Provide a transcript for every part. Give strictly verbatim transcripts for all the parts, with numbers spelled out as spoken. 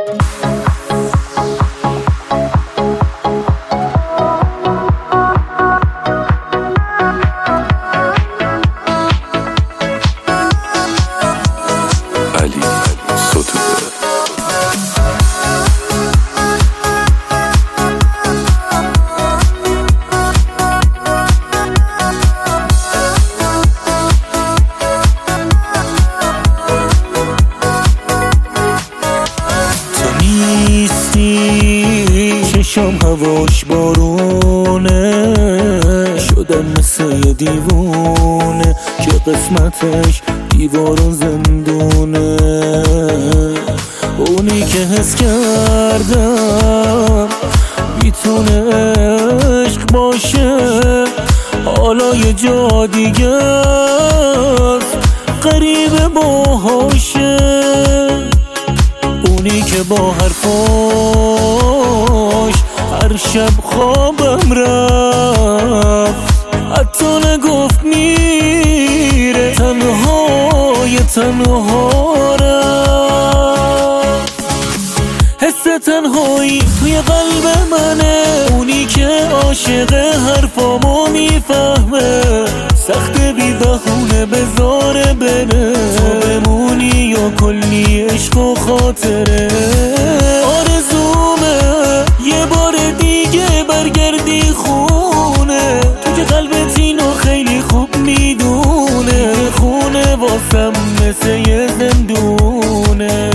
چشم هواش بارونه شدم مثل یه دیوونه که قسمتش دیوار و زندونه. اونی که حس کردم میتونه عشق باشه، حالا یه جا دیگه غریبه باهاشه. اونی که با حرفاش هر شب خوابم رفت، حتی نگفت میره، تنهای تنها رفت. حس تنهایی توی قلب منه، اونی که عاشق حرفامو میفهمه، سخت بی بهونه بذاره بره، تو بمونی یا کلی عشق و خاطره. آرزومه یه بار دیگه برگردی خونه، تو که قلبت اینو خیلی خوب میدونه، خونه واسم مثل یه زندونه.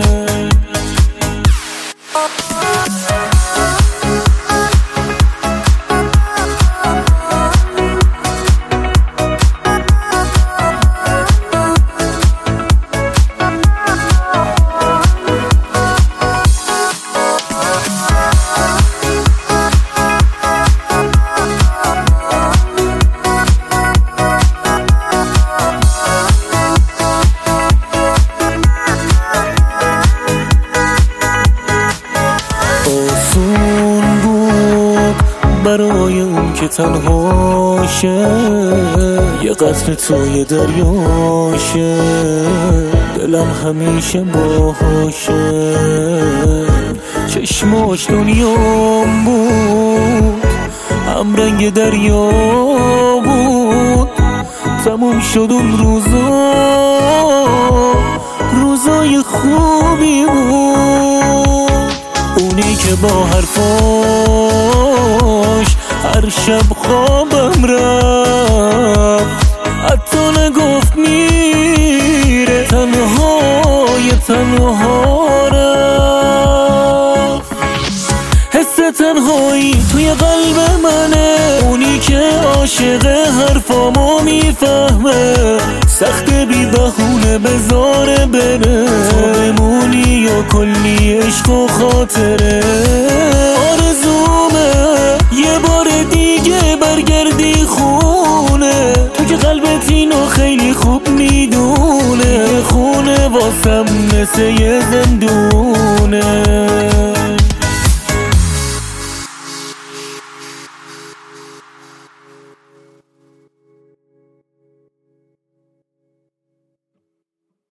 آسون بود برای اون که تنهاشه، یه قطره توی دریاشه، دلم همیشه باهاشه. چشماش دنیام بود، هم رنگ دریا بود، تموم شد اون روزا، روزای خوبی بود. اونی که با حرفاش هر شب خوابم رفت، حتی نگفت میره، تنهای تنها رفت. حس تنهایی توی قلب منه، اونی که عاشق حرفامو میفهمه، سخت بی بهونه بذاره بره، تو بمونی یا کلی عشق و خاطره. آرزومه یه بار دیگه برگردی خونه، تو که قلبت اینو خیلی خوب میدونه، خونه واسم مثل یه زندونه.